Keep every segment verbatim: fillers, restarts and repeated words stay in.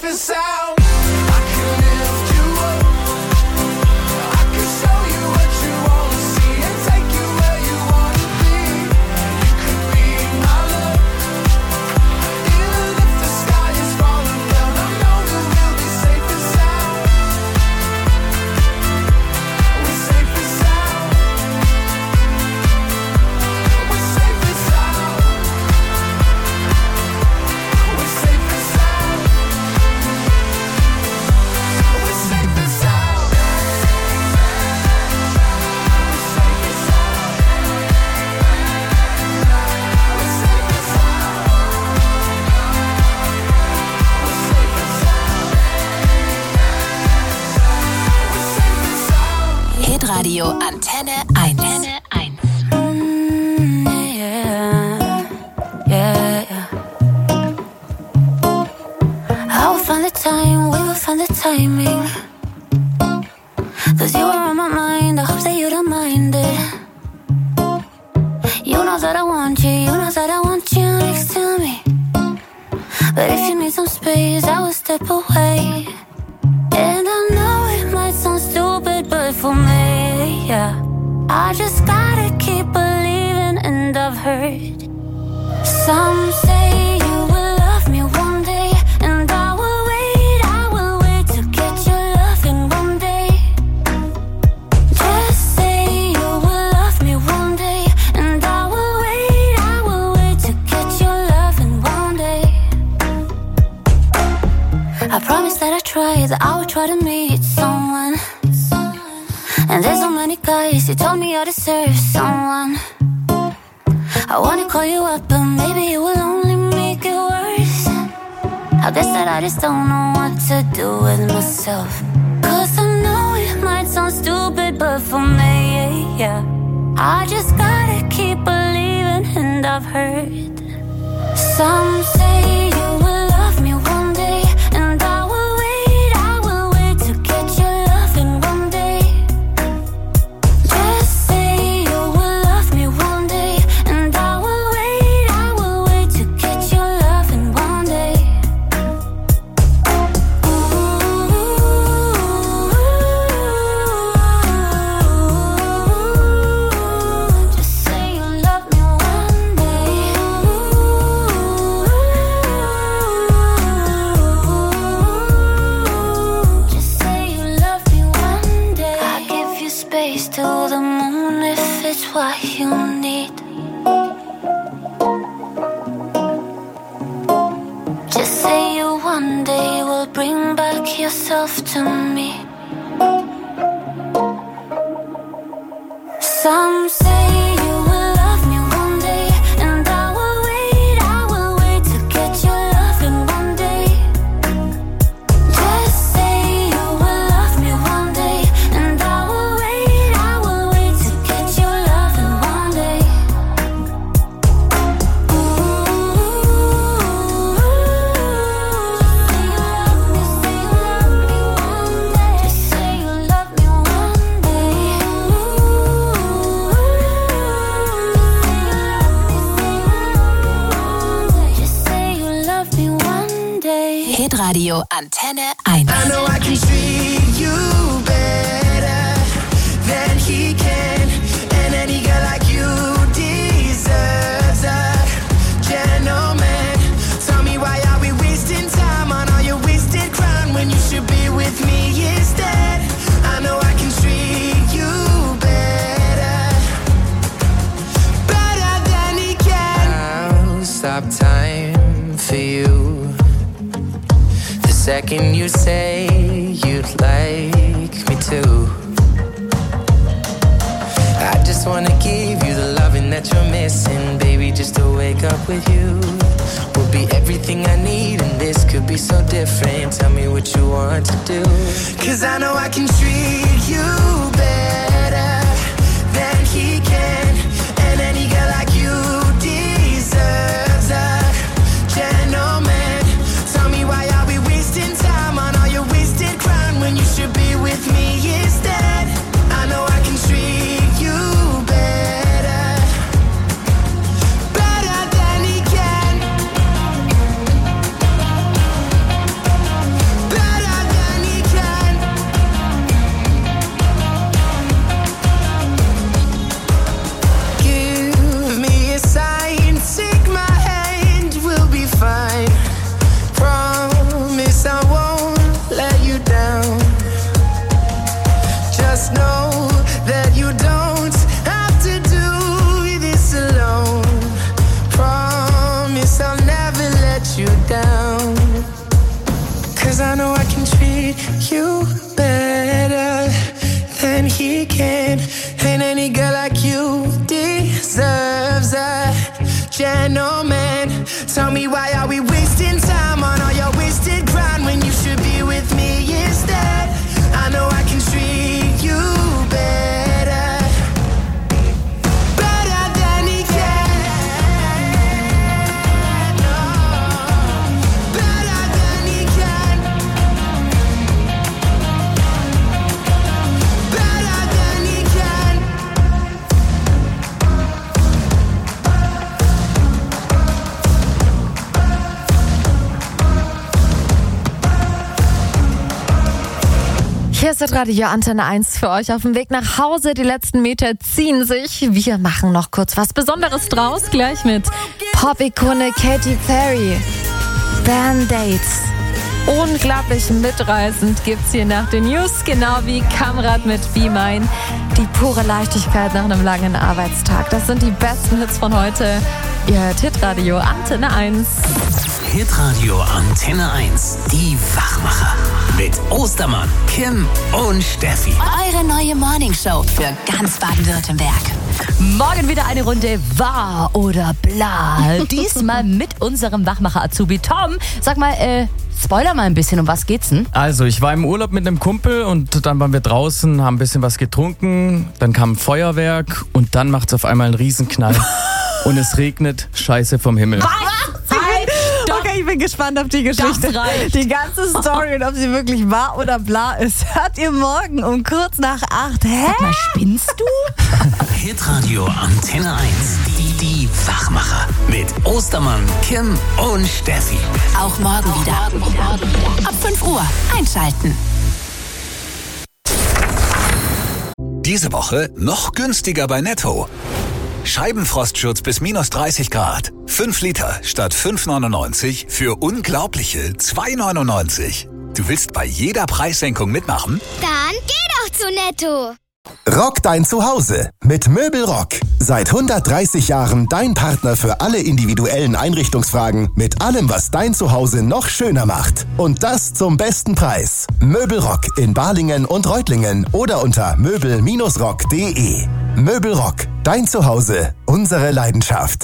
safest out. I can lift you up. I can show you what you wanna see and take you where you wanna be. You could be my love. Even if the sky is falling down, I know that we'll be safest out. We're safest out. We're safest out. We're safest out. We're safest out. Hitradio Antenne eins. Antenne eins. Mm, yeah, yeah, yeah. I will find the time, we will find the timing. Cause you are on my mind, I hope that you don't mind it. You know that I want you, you know that I want you next to me. But if you need some space, I will step away. And I know it might sound stupid, but for me, yeah, I just gotta keep believing. And I've heard some say you will love me one day, and I will wait, I will wait to get your love in one day. Just say you will love me one day, and I will wait, I will wait to get your love in one day. I promise that I try, that I will try to meet someone. And there's so many guys who told me I deserve someone. I wanna call you up, but maybe it will only make it worse. I guess that I just don't know what to do with myself. Cause I know it might sound stupid, but for me, yeah, I just gotta keep believing. And I've heard some say you will love me one day, and I will wait, I will wait to get your love in one day. Just say you will love me one day, and I will wait, I will wait to get your love in one day. Just say you love me one day. Just say you love me one day. I give you space to the moon if it's what you need. Just say you one day will bring back yourself to me. Some say you will love me one day, and I will wait, I will wait to get your love in one day. Just say you will love me one day, and I will wait, I will wait to get your love in one day. Just say you love me one day. Just say you love me one day. Hitradio Antenne eins. I know I can treat you better than he can, and any girl like you deserves a gentleman. Tell me, why are we wasting time on all your wasted crown when you should be with me instead? I know I can treat you better, better than he can. I'll stop time for you the second you say you'd like me to. I just wanna give you the loving that you're missing, baby, just to wake up with you will be everything I need, and this could be so different. Tell me what you want to do, cause I know I can treat you better than he can, and any girl like you deserves a gentleman. Tell me, why are we wasting time on all your wasted crown when you should be with me instead? I know I can treat you better, better than he can. 'cause I know I can treat you better than he can. Ain't any girl like you deserves a gentleman. Tell me, why are we wasting time on all your wasted grind when you should be with me instead? I know I can treat you better, better than he can. No, better than he can. Better than he can. Hier ist das Radio Antenne eins für euch auf dem Weg nach Hause. Die letzten Meter ziehen sich. Wir machen noch kurz was Besonderes draus. Gleich mit Pop-Ikone Katy Perry. Band-Aids. Unglaublich mitreißend gibt's hier nach den News. Genau wie Kamrat mit Be Mine. Die pure Leichtigkeit nach einem langen Arbeitstag. Das sind die besten Hits von heute. Ihr hört Hitradio Antenne eins. Hitradio Antenne eins. Die Wachmacher. Mit Ostermann, Kim und Steffi. Eure neue Morningshow für ganz Baden-Württemberg. Morgen wieder eine Runde Wahr oder Bla. Diesmal mit unserem Wachmacher-Azubi Tom. Sag mal, äh, spoiler mal ein bisschen, um was geht's denn? Also, ich war im Urlaub mit einem Kumpel und dann waren wir draußen, haben ein bisschen was getrunken, dann kam ein Feuerwerk und dann macht's auf einmal einen Riesenknall und es regnet Scheiße vom Himmel. Was? Okay, ich bin gespannt auf die Geschichte. Die ganze Story und ob sie wirklich wahr oder bla ist, hört ihr morgen um kurz nach acht. Hä? Sag mal, spinnst du? Hitradio Antenne eins. Die, die Wachmacher. Mit Ostermann, Kim und Steffi. Auch morgen wieder. Ab fünf Uhr einschalten. Diese Woche noch günstiger bei Netto. Scheibenfrostschutz bis minus dreißig Grad. fünf Liter statt fünf neunundneunzig für unglaubliche zwei neunundneunzig. Du willst bei jeder Preissenkung mitmachen? Dann geh doch zu Netto. Rock dein Zuhause mit Möbelrock. Seit hundertdreißig Jahren dein Partner für alle individuellen Einrichtungsfragen mit allem, was dein Zuhause noch schöner macht. Und das zum besten Preis. Möbelrock in Balingen und Reutlingen oder unter möbel rock punkt de. Möbelrock, dein Zuhause, unsere Leidenschaft.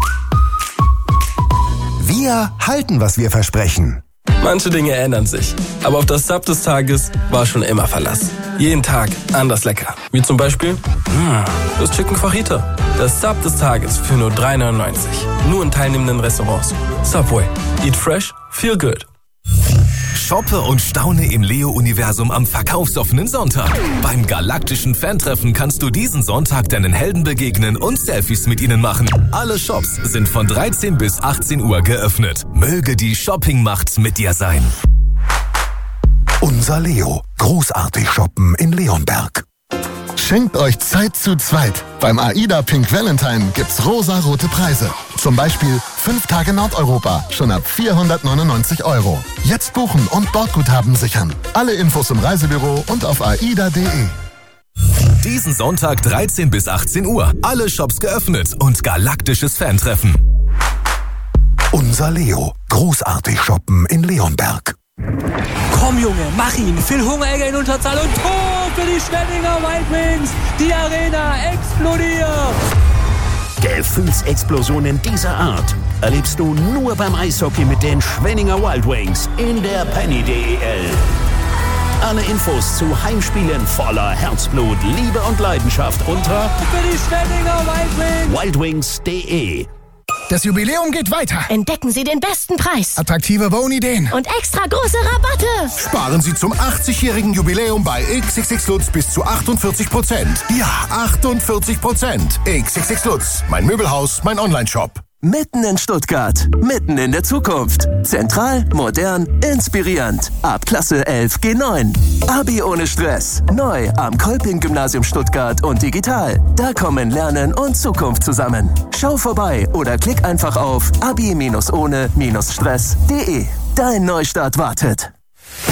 Wir halten, was wir versprechen. Manche Dinge ändern sich, aber auf das Sub des Tages war schon immer Verlass. Jeden Tag anders lecker. Wie zum Beispiel mh, das Chicken Fajita. Das Sub des Tages für nur drei neunundneunzig. Nur in teilnehmenden Restaurants. Subway. Eat fresh, feel good. Shoppe und staune im Leo-Universum am verkaufsoffenen Sonntag. Beim galaktischen Fantreffen kannst du diesen Sonntag deinen Helden begegnen und Selfies mit ihnen machen. Alle Shops sind von dreizehn bis achtzehn Uhr geöffnet. Möge die Shoppingmacht mit dir sein. Unser Leo. Großartig shoppen in Leonberg. Schenkt euch Zeit zu zweit. Beim AIDA Pink Valentine gibt's rosa-rote Preise. Zum Beispiel fünf Tage Nordeuropa, schon ab vierhundertneunundneunzig Euro. Jetzt buchen und Bordguthaben sichern. Alle Infos im Reisebüro und auf aida punkt de. Diesen Sonntag dreizehn bis achtzehn Uhr. Alle Shops geöffnet und galaktisches Fantreffen. Unser Leo. Großartig shoppen in Leonberg. Komm Junge, mach ihn. Phil Hungeregger in Unterzahl und Tor für die Schwenninger White Wings. Die Arena explodiert. Gefühlsexplosionen dieser Art erlebst du nur beim Eishockey mit den Schwenninger Wild Wings in der Penny D E L. Alle Infos zu Heimspielen voller Herzblut, Liebe und Leidenschaft unter für die Schwenninger Wild Wings. wildwings punkt de. Das Jubiläum geht weiter. Entdecken Sie den besten Preis. Attraktive Wohnideen. Und extra große Rabatte. Sparen Sie zum achtzigjährigen Jubiläum bei X X X Lutz bis zu achtundvierzig Prozent. Ja, achtundvierzig Prozent. X X X Lutz, mein Möbelhaus, mein Onlineshop. Mitten in Stuttgart, mitten in der Zukunft. Zentral, modern, inspirierend. Ab Klasse elf G neun. Abi ohne Stress. Neu am Kolping-Gymnasium Stuttgart und digital. Da kommen Lernen und Zukunft zusammen. Schau vorbei oder klick einfach auf abi ohne stress punkt de. Dein Neustart wartet.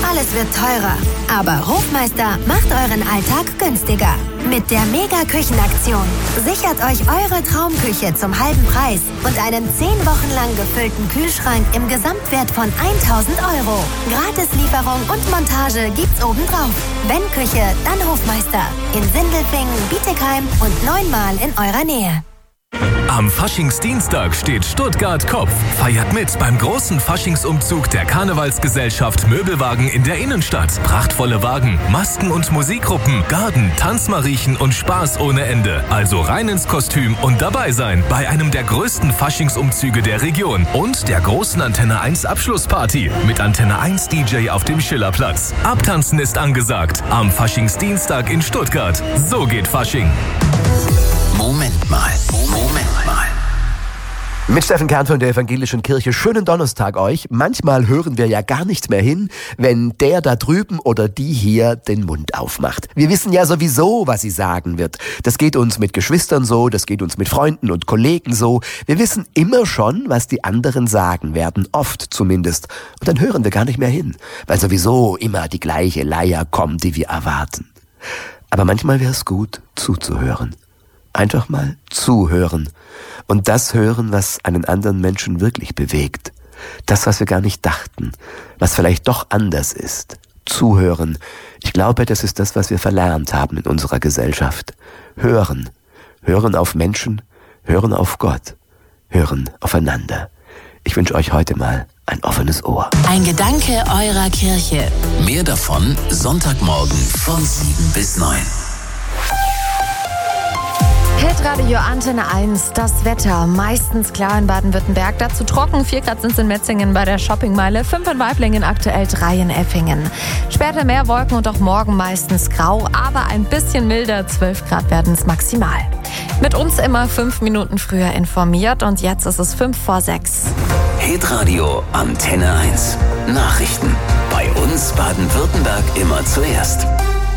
Alles wird teurer. Aber Hofmeister macht euren Alltag günstiger. Mit der Mega-Küchenaktion. Sichert euch eure Traumküche zum halben Preis und einen zehn Wochen lang gefüllten Kühlschrank im Gesamtwert von tausend Euro. Gratislieferung und Montage gibt's obendrauf. Wenn Küche, dann Hofmeister. In Sindelfingen, Bietigheim und neunmal in eurer Nähe. Am Faschingsdienstag steht Stuttgart Kopf. Feiert mit beim großen Faschingsumzug der Karnevalsgesellschaft Möbelwagen in der Innenstadt. Prachtvolle Wagen, Masken und Musikgruppen, Garden, Tanzmariechen und Spaß ohne Ende. Also rein ins Kostüm und dabei sein bei einem der größten Faschingsumzüge der Region und der großen Antenne eins Abschlussparty mit Antenne eins D J auf dem Schillerplatz. Abtanzen ist angesagt am Faschingsdienstag in Stuttgart. So geht Fasching. Moment mal, Moment mal. Mit Steffen Kern von der Evangelischen Kirche. Schönen Donnerstag euch. Manchmal hören wir ja gar nicht mehr hin, wenn der da drüben oder die hier den Mund aufmacht. Wir wissen ja sowieso, was sie sagen wird. Das geht uns mit Geschwistern so, das geht uns mit Freunden und Kollegen so. Wir wissen immer schon, was die anderen sagen werden, oft zumindest. Und dann hören wir gar nicht mehr hin, weil sowieso immer die gleiche Leier kommt, die wir erwarten. Aber manchmal wäre es gut, zuzuhören. Einfach mal zuhören und das hören, was einen anderen Menschen wirklich bewegt. Das, was wir gar nicht dachten, was vielleicht doch anders ist. Zuhören. Ich glaube, das ist das, was wir verlernt haben in unserer Gesellschaft. Hören. Hören auf Menschen, hören auf Gott, hören aufeinander. Ich wünsche euch heute mal ein offenes Ohr. Ein Gedanke eurer Kirche. Mehr davon Sonntagmorgen von sieben bis neun. Hitradio Antenne eins, das Wetter. Meistens klar in Baden-Württemberg. Dazu trocken. vier Grad sind es in Metzingen bei der Shoppingmeile. fünf in Weiblingen, aktuell drei in Effingen. Später mehr Wolken und auch morgen meistens grau. Aber ein bisschen milder. zwölf Grad werden es maximal. Mit uns immer fünf Minuten früher informiert. Und jetzt ist es fünf vor sechs. Hitradio Antenne eins. Nachrichten. Bei uns Baden-Württemberg immer zuerst.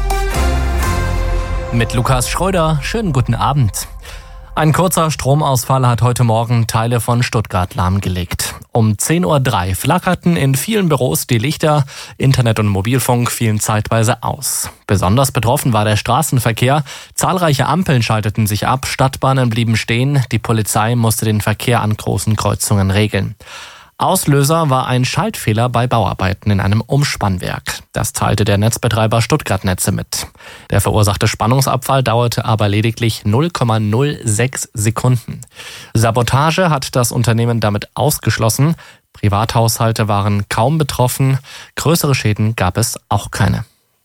Mit Lukas Schröder, schönen guten Abend. Ein kurzer Stromausfall hat heute Morgen Teile von Stuttgart lahmgelegt. Um zehn Uhr drei flackerten in vielen Büros die Lichter, Internet und Mobilfunk fielen zeitweise aus. Besonders betroffen war der Straßenverkehr. Zahlreiche Ampeln schalteten sich ab, Stadtbahnen blieben stehen, die Polizei musste den Verkehr an großen Kreuzungen regeln. Auslöser war ein Schaltfehler bei Bauarbeiten in einem Umspannwerk. Das teilte der Netzbetreiber Stuttgart Netze mit. Der verursachte Spannungsabfall dauerte aber lediglich null Komma null sechs Sekunden. Sabotage hat das Unternehmen damit ausgeschlossen. Privathaushalte waren kaum betroffen. Größere Schäden gab es auch keine.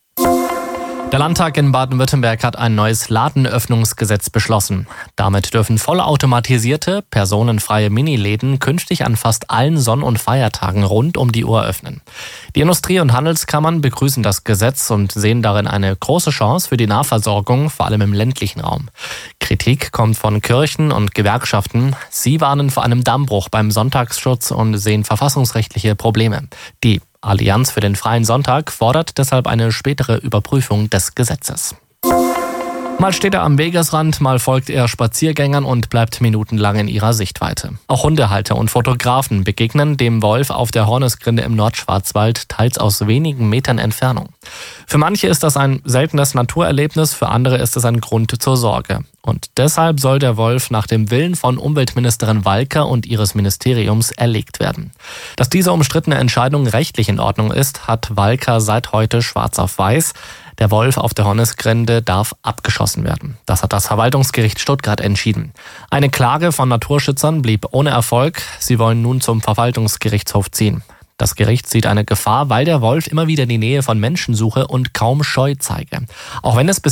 Der Landtag in Baden-Württemberg hat ein neues Ladenöffnungsgesetz beschlossen. Damit dürfen vollautomatisierte, personenfreie Miniläden künftig an fast allen Sonn- und Feiertagen rund um die Uhr öffnen. Die Industrie- und Handelskammern begrüßen das Gesetz und sehen darin eine große Chance für die Nahversorgung, vor allem im ländlichen Raum. Kritik kommt von Kirchen und Gewerkschaften. Sie warnen vor einem Dammbruch beim Sonntagsschutz und sehen verfassungsrechtliche Probleme. Die Allianz für den freien Sonntag fordert deshalb eine spätere Überprüfung des Gesetzes. Mal steht er am Wegesrand, mal folgt er Spaziergängern und bleibt minutenlang in ihrer Sichtweite. Auch Hundehalter und Fotografen begegnen dem Wolf auf der Hornisgrinde im Nordschwarzwald, teils aus wenigen Metern Entfernung. Für manche ist das ein seltenes Naturerlebnis, für andere ist es ein Grund zur Sorge. Und deshalb soll der Wolf nach dem Willen von Umweltministerin Walker und ihres Ministeriums erlegt werden. Dass diese umstrittene Entscheidung rechtlich in Ordnung ist, hat Walker seit heute schwarz auf weiß. Der Wolf auf der Hornisgrinde darf abgeschossen werden. Das hat das Verwaltungsgericht Stuttgart entschieden. Eine Klage von Naturschützern blieb ohne Erfolg. Sie wollen nun zum Verwaltungsgerichtshof ziehen. Das Gericht sieht eine Gefahr, weil der Wolf immer wieder die Nähe von Menschen suche und kaum Scheu zeige. Auch wenn es bis